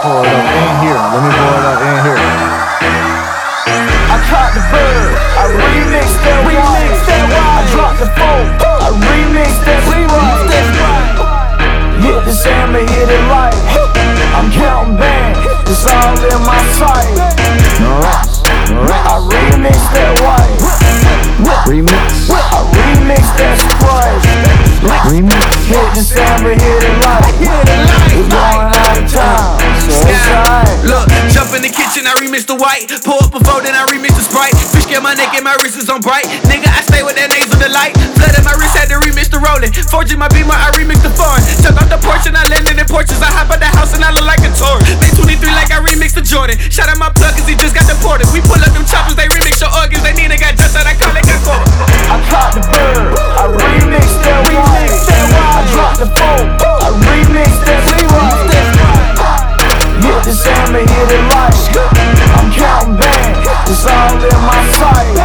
pull it up in here. Let me pull it up in here. I caught the bird, I remixed that remix. I dropped the phone, I remixed that remix. Hit the sand, hit it light. I'm counting bands, it's all in my sight. I remixed that white. Remix. I remixed that Sprite. Remix. Hit the sand, hit it light. We're going out of town, so it's alright. Look, jump in the kitchen, I remix the white. Pour up a four, then I remix the Sprite. Fish get my neck and my wrist is on bright. Nigga, I stay with that nasal delight. Flooded my wrist, had to remix the rolling. 4G my beamer, I remix the foreign. Jumped off the porch and I landed in porches. I hop out the house and I look like a tour. Made 23 like I remixed the Jordan. Shout out my plug cause he just got deported. We pull up them choppers, they remix your organs. They need a guy just that I call it Gakko. I caught the bird, I remixed that white. I dropped the phone, I remixed that Sprite. Hit the sand, hit it light. I'm counting bands, it's all in my sight.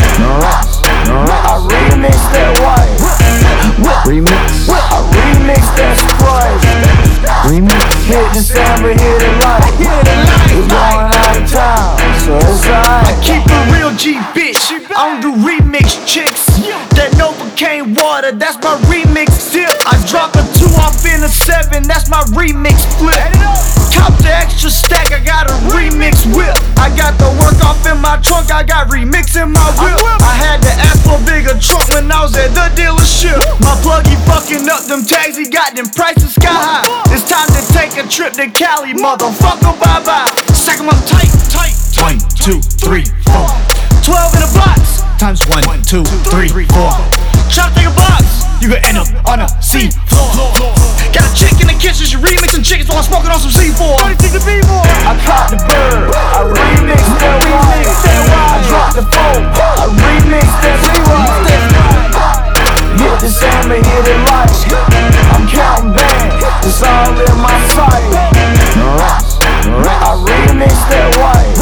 I remixed that white. Remix. I remixed that Sprite. Remix. Hit the sand, hit it light. We're going out of town, so it's alright. Keep a real G bitch, I don't do remix chicks. That Novocaine water, that's my remix tip. I drop a 2 off in a 7, that's my remix flip. Top the extra stack, I got a remix whip. I got the work off in my trunk, I got remix in my whip. I had to ask for a bigger trunk when I was at the dealership. My plug, he fucking up them tags, he got them prices sky high. It's time to take a trip to Cali, motherfucker, bye-bye. Stack 'em up tight, tight. 1, 2, 3, 4. 12 in a box. Times 1, 2, 3, 4. Try to take a box, You could end up on a C floor. got a chick in the kitchen, she remixing chickens while I'm smoking on some C4. I caught the bird, I remixed that white. I dropped the phone, I remixed that Sprite. Hit the sand, hit it light. I'm counting bands, it's all in my sight. I remixed that white.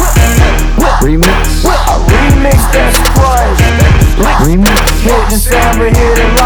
Remix. I remixed that Sprite. Remix. Hit the sand, hit it light.